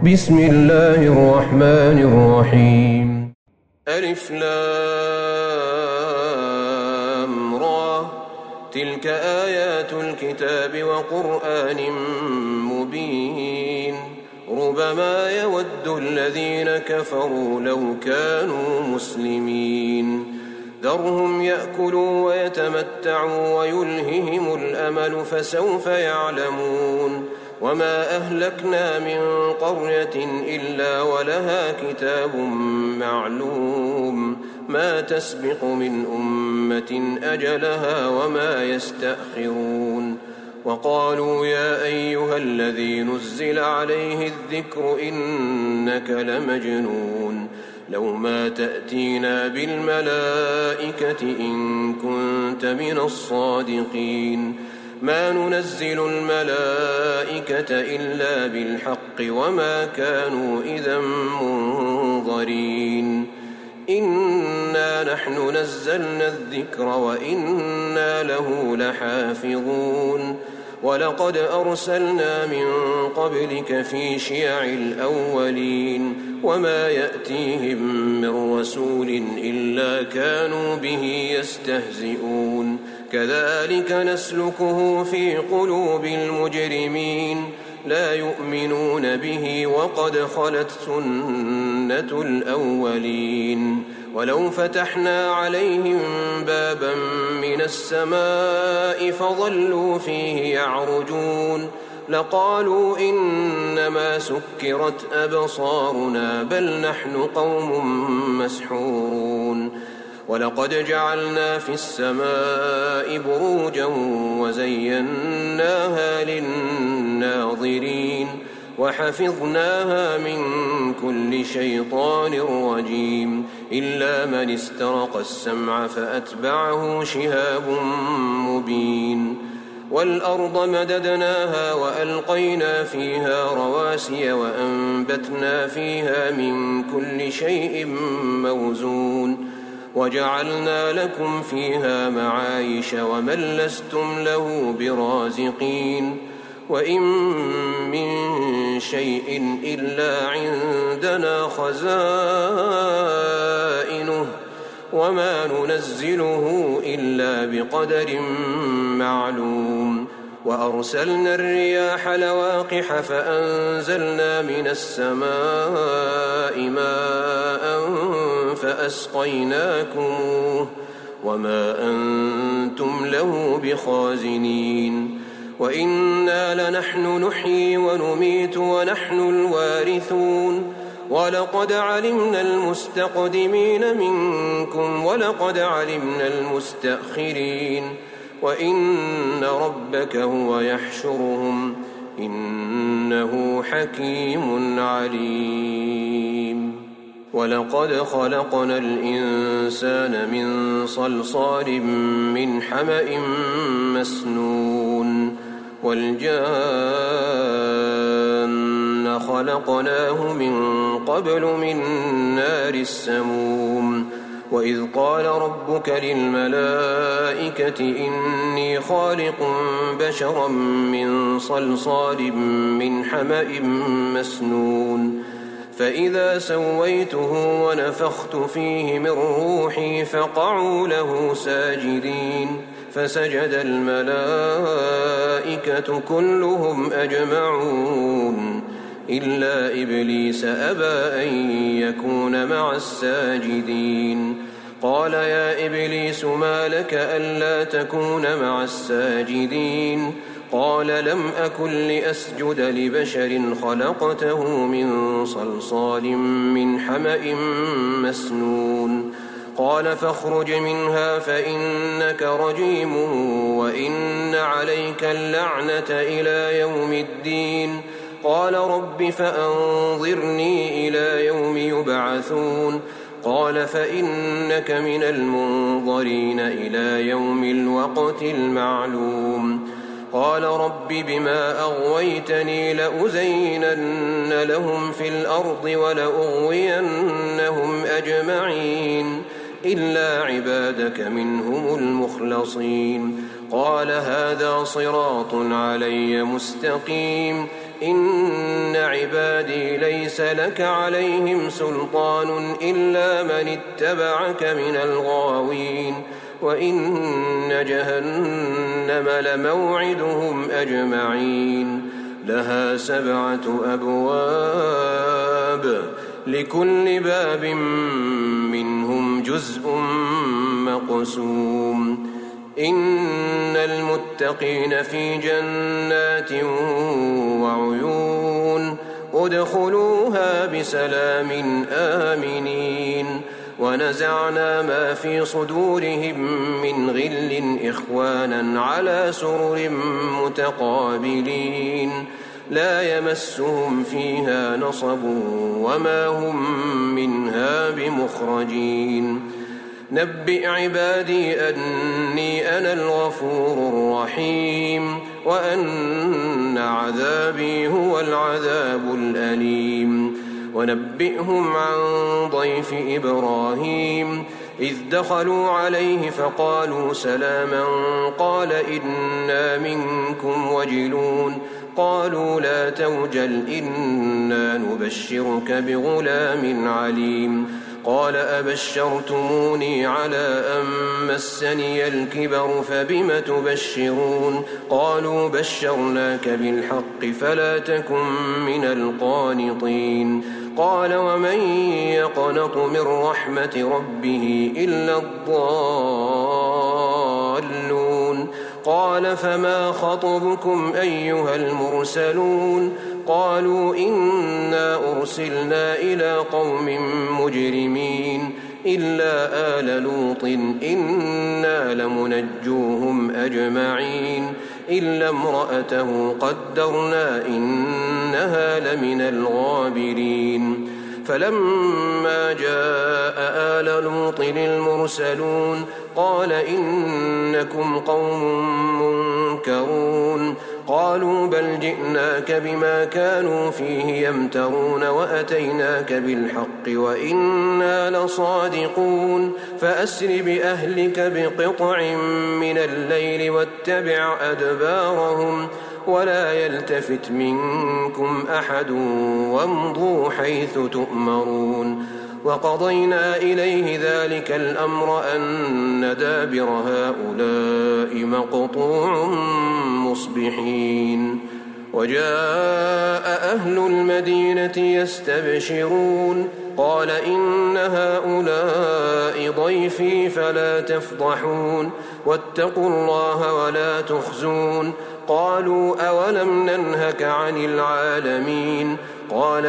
بسم الله الرحمن الرحيم. ألف لام را، تلك آيات الكتاب وقرآن مبين. ربما يود الذين كفروا لو كانوا مسلمين. ذرهم يأكلوا ويتمتعوا ويلههم الأمل فسوف يعلمون. وما أهلكنا من قرية إلا ولها كتاب معلوم، ما تسبق من أمة أجلها وما يستأخرون. وقالوا يا أيها الذي نزل عليه الذكر إنك لمجنون، لو ما تأتينا بالملائكة إن كنت من الصادقين. ما ننزل الملائكة إلا بالحق وما كانوا إذا منظرين. إنا نحن نزلنا الذكر وإنا له لحافظون. ولقد أرسلنا من قبلك في شيع الأولين، وما يأتيهم من رسول إلا كانوا به يستهزئون. كذلك نسلكه في قلوب المجرمين، لا يؤمنون به وقد خلت سنة الأولين. ولو فتحنا عليهم بابا من السماء فظلوا فيه يعرجون لقالوا إنما سكرت أبصارنا بل نحن قوم مسحورون. ولقد جعلنا في السماء بروجا وزيناها للناظرين وحفظناها من كل شيطان رجيم إلا من استرق السمع فأتبعه شهاب مبين. والأرض مددناها وألقينا فيها رواسي وأنبتنا فيها من كل شيء موزون وجعلنا لكم فيها معايش ومن لستم له برازقين. وإن من شيء إلا عندنا خزائنه وما ننزله إلا بقدر معلوم. وأرسلنا الرياح لواقح فأنزلنا من السماء ماء فأسقيناكموه وما أنتم له بخازنين. وإنا لنحن نحيي ونميت ونحن الوارثون. ولقد علمنا المستقدمين منكم ولقد علمنا المستأخرين. وإن ربك هو يحشرهم إنه حكيم عليم. ولقد خلقنا الإنسان من صلصال من حمأ مسنون والجان خلقناه من قبل من نار السموم. وإذ قال ربك للملائكة إني خالق بشرا من صلصال من حمأ مسنون فإذا سويته ونفخت فيه من روحي فقعوا له ساجدين فسجد الملائكة كلهم أجمعون إلا إبليس أبى أن يكون مع الساجدين. قال يا إبليس ما لك ألا تكون مع الساجدين؟ قال لم أكن لأسجد لبشر خلقته من صلصال من حمأ مسنون. قال فاخرج منها فإنك رجيم وإن عليك اللعنة إلى يوم الدين. قال رب فأنظرني إلى يوم يبعثون. قال فإنك من المنظرين إلى يوم الوقت المعلوم. قال رب بما أغويتني لأزينن لهم في الأرض ولأغوينهم أجمعين إلا عبادك منهم المخلصين. قال هذا صراط علي مستقيم إن عبادي ليس لك عليهم سلطان إلا من اتبعك من الغاوين وإن جهنم لموعدهم أجمعين لها 7 أبواب لكل باب منهم جزء مقسوم إن المتقين في جنات وعيون ادخلوها بسلام آمنين ونزعنا ما في صدورهم من غل إخوانا على سرر متقابلين لا يمسهم فيها نصب وما هم منها بمخرجين نبئ عبادي أني أنا الغفور الرحيم وأن عذابي هو العذاب الأليم ونبئهم عن ضيف إبراهيم إذ دخلوا عليه فقالوا سلاما قال إنا منكم وجلون قالوا لا توجل إنا نبشرك بغلام عليم قال أبشرتموني على أن مسني الكبر فبم تبشرون قالوا بشرناك بالحق فلا تكن من القانطين قال ومن يقنط من رحمة ربه إلا الضالون قال فما خطبكم أيها المرسلون قالوا إنا أرسلنا إلى قوم مجرمين إلا آل لوط إنا لمنجوهم أجمعين إلا امرأته قدرنا إنها لمن الغابرين فلما جاء آل لوط المرسلون قال إنكم قوم منكرون قالوا بل جئناك بما كانوا فيه يمترون وأتيناك بالحق وإنا لصادقون فأسر بأهلك بقطع من الليل واتبع أدبارهم ولا يلتفت منكم أحد وامضوا حيث تؤمرون وقضينا إليه ذلك الأمر أن دابر هؤلاء مقطوع مصبحين وجاء أهل المدينة يستبشرون قال إن هؤلاء ضيفي فلا تفضحون واتقوا الله ولا تخزون قالوا أولم ننهك عن العالمين قال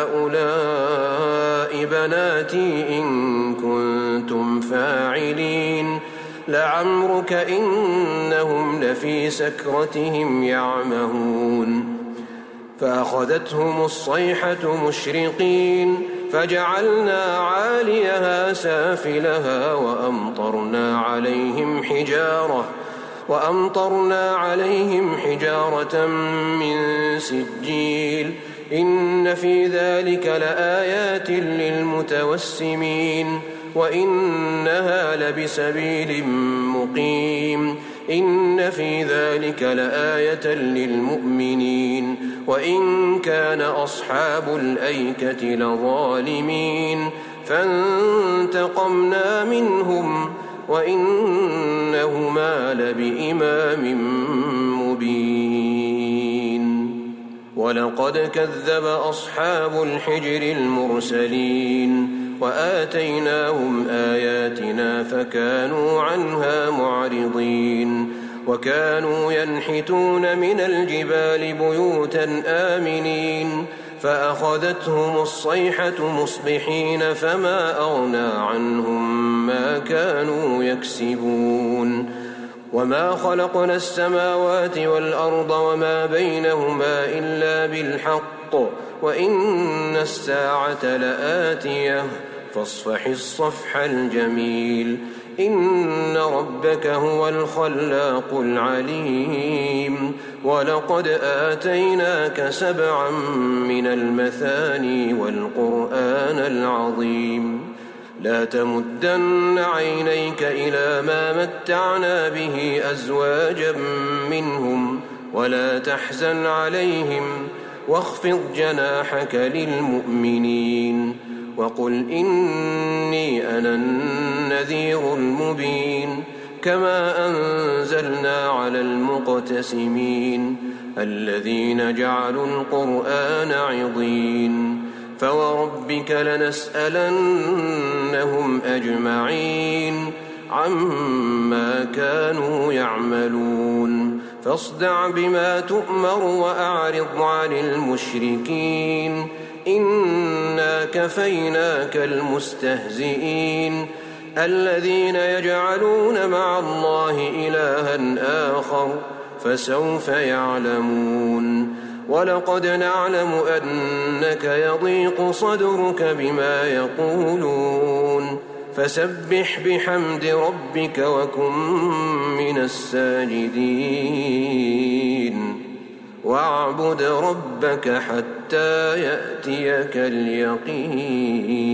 هؤلاء بناتي إن كنتم فاعلين لعمرك إنهم لفي سكرتهم يعمهون فأخذتهم الصيحة مشرقين فجعلنا عاليها سافلها وأمطرنا عليهم حجارة من سجيل إن في ذلك لآيات للمتوسمين وإنها لبسبيل مقيم إن في ذلك لآية للمؤمنين وإن كان أصحاب الأيكة لظالمين فانتقمنا منهم وإنهما لبإمام مبين ولقد كذب أصحاب الحجر المرسلين وآتيناهم آياتنا فكانوا عنها معرضين وكانوا ينحتون من الجبال بيوتا آمنين فأخذتهم الصيحة مصبحين فما أغنى عنهم ما كانوا يكسبون وما خلقنا السماوات والأرض وما بينهما إلا بالحق وإن الساعة لآتية فاصفح الصفح الجميل إن ربك هو الخلاق العليم ولقد آتيناك 7 من المثاني والقرآن العظيم لا تمدن عينيك إلى ما متعنا به أزواجا منهم ولا تحزن عليهم واخفض جناحك للمؤمنين وقل إني أنا النذير المبين كما أنزلنا على المقتسمين الذين جعلوا القرآن عضين فوربك لنسألنهم أجمعين عما كانوا يعملون فاصدع بما تؤمر وأعرض عن المشركين إنا كفيناك المستهزئين الذين يجعلون مع الله إلها آخر فسوف يعلمون ولقد نعلم أنك يضيق صدرك بما يقولون فسبح بحمد ربك وكن من الساجدين واعبد ربك حتى يأتيك اليقين.